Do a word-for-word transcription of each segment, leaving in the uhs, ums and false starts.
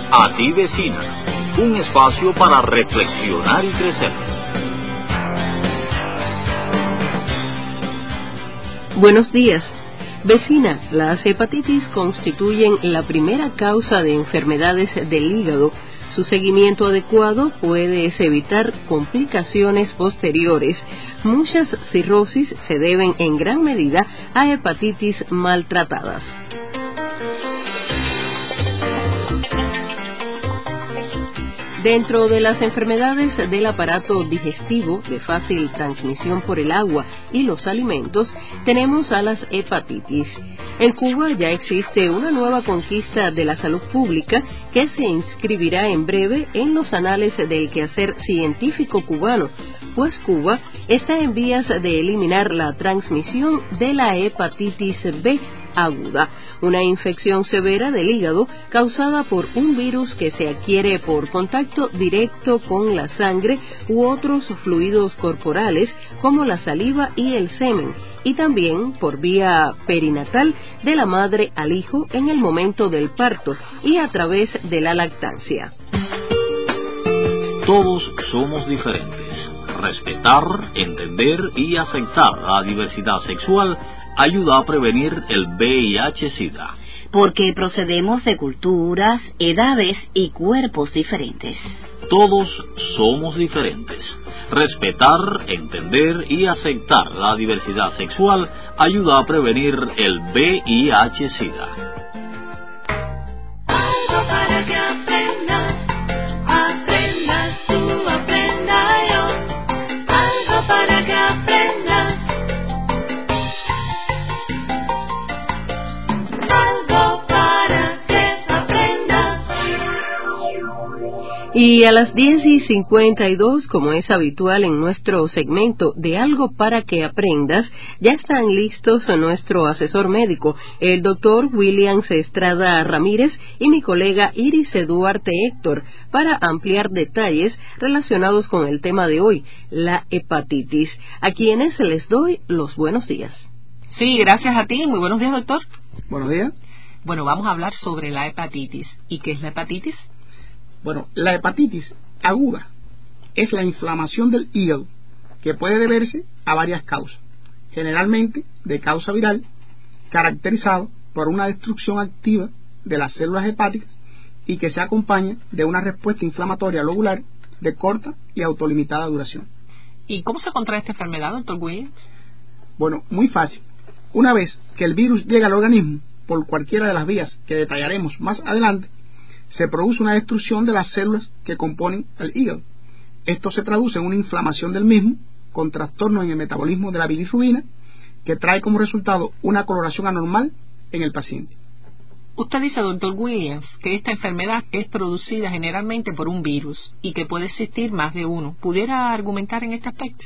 A ti vecina, un espacio para reflexionar y crecer. Buenos días. Vecina, las hepatitis constituyen la primera causa de enfermedades del hígado. Su seguimiento adecuado puede evitar complicaciones posteriores. Muchas cirrosis se deben en gran medida a hepatitis maltratadas. Dentro de las enfermedades del aparato digestivo de fácil transmisión por el agua y los alimentos, tenemos a las hepatitis. En Cuba ya existe una nueva conquista de la salud pública que se inscribirá en breve en los anales del quehacer científico cubano, pues Cuba está en vías de eliminar la transmisión de la hepatitis B aguda, una infección severa del hígado causada por un virus que se adquiere por contacto directo con la sangre u otros fluidos corporales como la saliva y el semen, y también por vía perinatal de la madre al hijo en el momento del parto y a través de la lactancia. Todos somos diferentes. Respetar, entender y aceptar la diversidad sexual ayuda a prevenir el V I H SIDA. Porque procedemos de culturas, edades y cuerpos diferentes. Todos somos diferentes. Respetar, entender y aceptar la diversidad sexual ayuda a prevenir el V I H SIDA. Algo para que aprendas, aprendas tú, aprenda yo. Algo para que aprendas. Y a las diez y cincuenta y dos, como es habitual en nuestro segmento de Algo para que aprendas, ya están listos nuestro asesor médico, el doctor William Estrada Ramírez y mi colega Iris Duarte Héctor, para ampliar detalles relacionados con el tema de hoy, la hepatitis, a quienes les doy los buenos días. Sí, gracias a ti. Muy buenos días, doctor. Buenos días. Bueno, vamos a hablar sobre la hepatitis. ¿Y qué es la hepatitis? Bueno, la hepatitis aguda es la inflamación del hígado que puede deberse a varias causas, generalmente de causa viral, caracterizado por una destrucción activa de las células hepáticas y que se acompaña de una respuesta inflamatoria lobular de corta y autolimitada duración. ¿Y cómo se contrae esta enfermedad, doctor Williams? Bueno, muy fácil. Una vez que el virus llega al organismo, por cualquiera de las vías que detallaremos más adelante, se produce una destrucción de las células que componen el hígado. Esto se traduce en una inflamación del mismo, con trastornos en el metabolismo de la bilirrubina, que trae como resultado una coloración anormal en el paciente. Usted dice, doctor Williams, que esta enfermedad es producida generalmente por un virus y que puede existir más de uno. ¿Pudiera argumentar en este aspecto?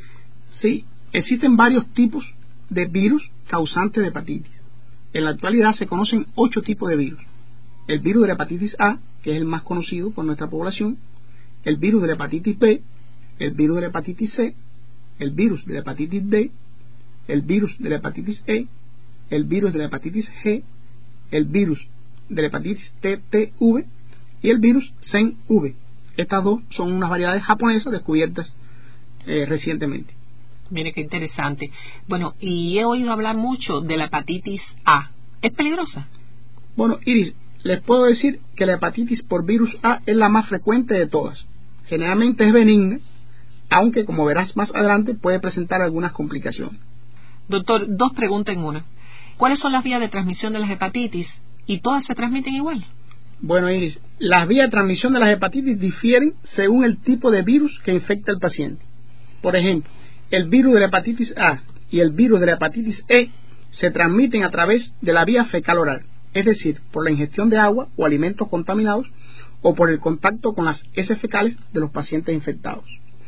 Sí, existen varios tipos de virus causantes de hepatitis. En la actualidad se conocen ocho tipos de virus. El virus de la hepatitis A, que es el más conocido por nuestra población, el virus de la hepatitis B, el virus de la hepatitis C, el virus de la hepatitis D, el virus de la hepatitis E, el virus de la hepatitis G, el virus de la hepatitis T T V y el virus C E N V. Estas dos son unas variedades japonesas descubiertas eh, recientemente. Mire qué interesante. Bueno, y he oído hablar mucho de la hepatitis A. ¿Es peligrosa? Bueno, Iris, les puedo decir que la hepatitis por virus A es la más frecuente de todas. Generalmente es benigna, aunque como verás más adelante puede presentar algunas complicaciones. Doctor, dos preguntas en una. ¿Cuáles son las vías de transmisión de las hepatitis? ¿Y todas se transmiten igual? Bueno, Iris, las vías de transmisión de las hepatitis difieren según el tipo de virus que infecta al paciente. Por ejemplo, el virus de la hepatitis A y el virus de la hepatitis E se transmiten a través de la vía fecal oral, es decir, por la ingestión de agua o alimentos contaminados o por el contacto con las heces fecales de los pacientes infectados.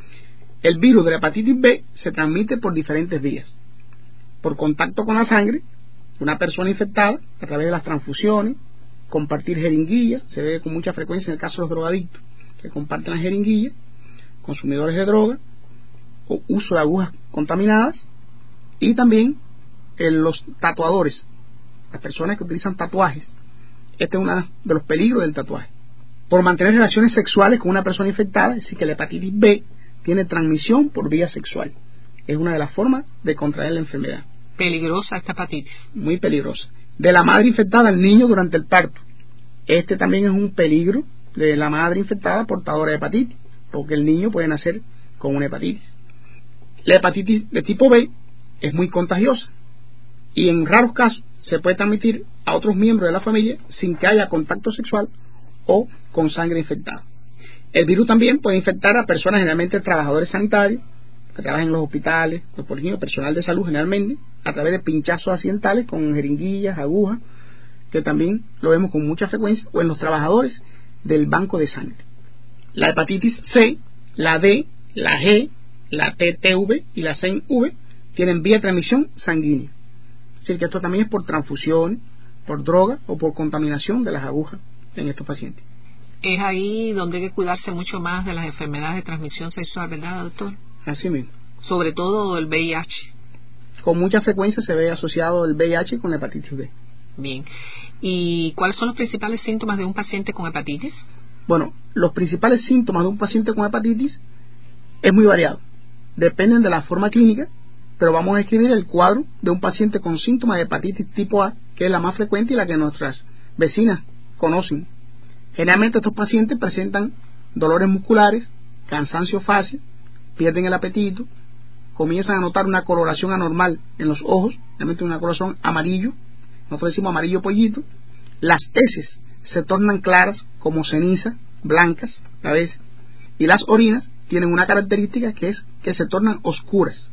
El virus de la hepatitis B se transmite por diferentes vías: por contacto con la sangre, una persona infectada, a través de las transfusiones, compartir jeringuillas, se ve con mucha frecuencia en el caso de los drogadictos, que comparten las jeringuillas, consumidores de droga, o uso de agujas contaminadas, y también en los tatuadores, las personas que utilizan tatuajes. Este es uno de los peligros del tatuaje. por mantener relaciones sexuales con una persona infectada, es decir, que la hepatitis B tiene transmisión por vía sexual. Es una de las formas de contraer la enfermedad. Peligrosa esta hepatitis. Muy peligrosa. De la madre infectada al niño durante el parto. Este también es un peligro de la madre infectada portadora de hepatitis, porque el niño puede nacer con una hepatitis. La hepatitis de tipo B es muy contagiosa y en raros casos se puede transmitir a otros miembros de la familia sin que haya contacto sexual o con sangre infectada. El virus también puede infectar a personas, generalmente trabajadores sanitarios, que trabajan en los hospitales, pues, por ejemplo, personal de salud generalmente, a través de pinchazos accidentales con jeringuillas, agujas, que también lo vemos con mucha frecuencia, o en los trabajadores del banco de sangre. La hepatitis C, la D, la G, la T T V y la C I N V tienen vía de transmisión sanguínea. Es decir, que esto también es por transfusión, por droga o por contaminación de las agujas en estos pacientes. Es ahí donde hay que cuidarse mucho más de las enfermedades de transmisión sexual, ¿verdad, doctor? Así mismo. Sobre todo el V I H. Con mucha frecuencia se ve asociado el V I H con la hepatitis B. Bien. ¿Y cuáles son los principales síntomas de un paciente con hepatitis? Bueno, los principales síntomas de un paciente con hepatitis es muy variado. Dependen de la forma clínica, pero vamos a escribir el cuadro de un paciente con síntomas de hepatitis tipo A, que es la más frecuente y la que nuestras vecinas conocen. Generalmente estos pacientes presentan dolores musculares, cansancio fácil, pierden el apetito, comienzan a notar una coloración anormal en los ojos, realmente una coloración amarillo, nosotros decimos amarillo pollito. Las heces se tornan claras como ceniza, blancas a veces, y las orinas tienen una característica que es que se tornan oscuras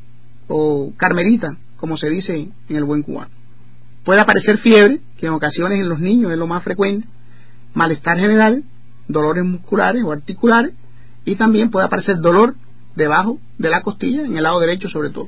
o carmelita, como se dice en el buen cubano. Puede aparecer fiebre, que en ocasiones en los niños es lo más frecuente, malestar general, dolores musculares o articulares, y también puede aparecer dolor debajo de la costilla, en el lado derecho sobre todo.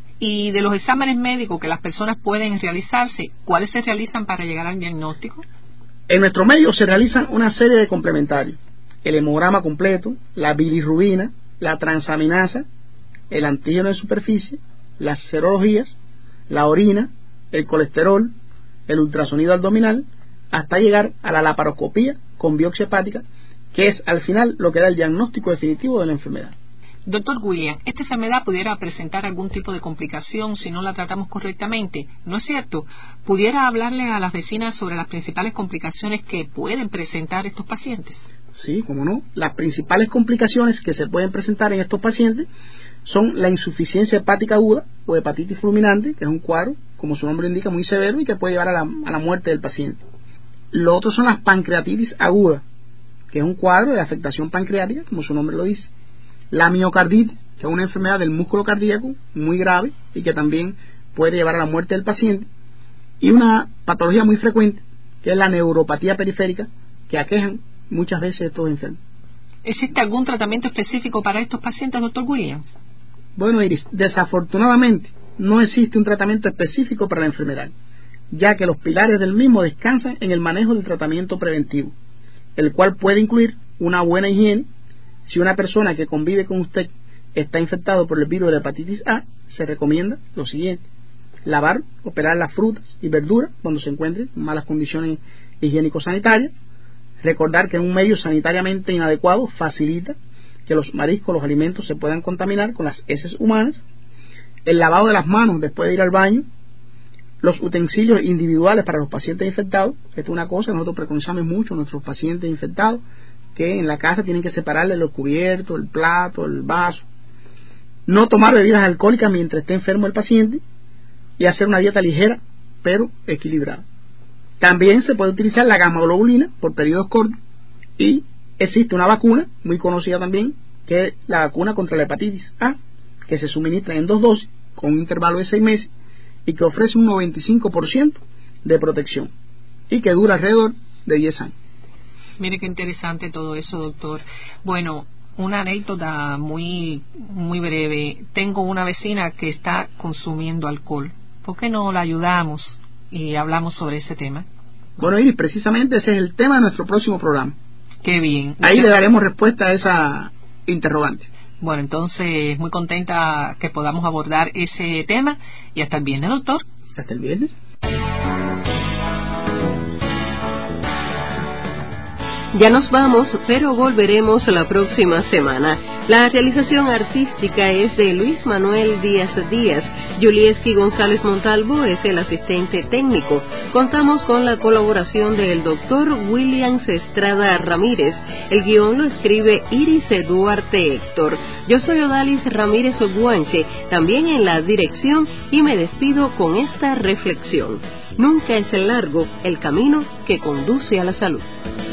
Y de los exámenes médicos que las personas pueden realizarse, ¿cuáles se realizan para llegar al diagnóstico? En nuestro medio se realizan una serie de complementarios: el hemograma completo, la bilirrubina, la transaminasa, el antígeno de superficie, las serologías, la orina, el colesterol, el ultrasonido abdominal, hasta llegar a la laparoscopía con biopsia hepática, que es al final lo que da el diagnóstico definitivo de la enfermedad. Doctor William, ¿esta enfermedad pudiera presentar algún tipo de complicación si no la tratamos correctamente? ¿No es cierto? ¿Pudiera hablarle a las vecinas sobre las principales complicaciones que pueden presentar estos pacientes? Sí, cómo no. Las principales complicaciones que se pueden presentar en estos pacientes son la insuficiencia hepática aguda o hepatitis fulminante, que es un cuadro, como su nombre indica, muy severo y que puede llevar a la, a la muerte del paciente. Lo otro son las pancreatitis aguda, que es un cuadro de afectación pancreática, como su nombre lo dice. La miocarditis, que es una enfermedad del músculo cardíaco muy grave y que también puede llevar a la muerte del paciente. Y una patología muy frecuente, que es la neuropatía periférica, que aquejan muchas veces a estos enfermos. ¿Existe algún tratamiento específico para estos pacientes, doctor Williams? Bueno, Iris, desafortunadamente no existe un tratamiento específico para la enfermedad, ya que los pilares del mismo descansan en el manejo del tratamiento preventivo, el cual puede incluir una buena higiene. Si una persona que convive con usted está infectado por el virus de la hepatitis A, se recomienda lo siguiente: lavar, operar las frutas y verduras cuando se encuentren en malas condiciones higiénico-sanitarias. Recordar que un medio sanitariamente inadecuado facilita que los mariscos, los alimentos se puedan contaminar con las heces humanas. El lavado de las manos después de ir al baño. Los utensilios individuales para los pacientes infectados. Esta es una cosa que nosotros preconizamos mucho a nuestros pacientes infectados, que en la casa tienen que separarle los cubiertos, el plato, el vaso. No tomar bebidas alcohólicas mientras esté enfermo el paciente y hacer una dieta ligera pero equilibrada. También se puede utilizar la gamma-globulina por periodos cortos y existe una vacuna muy conocida también, que es la vacuna contra la hepatitis A, que se suministra en dos dosis con un intervalo de seis meses y que ofrece un noventa y cinco por ciento de protección y que dura alrededor de diez años. Mire qué interesante todo eso, doctor. Bueno, una anécdota muy muy breve. Tengo una vecina que está consumiendo alcohol. ¿Por qué no la ayudamos y hablamos sobre ese tema? Bueno, Iris, precisamente ese es el tema de nuestro próximo programa. Qué bien. Ahí le daremos respuesta a esa interrogante. Bueno, entonces muy contenta que podamos abordar ese tema y hasta el viernes, doctor. Hasta el viernes. Ya nos vamos, pero volveremos la próxima semana. La realización artística es de Luis Manuel Díaz Díaz. Yulieski González Montalvo es el asistente técnico. Contamos con la colaboración del doctor William Estrada Ramírez. El guión lo escribe Iris Duarte Héctor. Yo soy Odalis Ramírez Oguanche, también en la dirección, y me despido con esta reflexión. Nunca es largo el camino que conduce a la salud.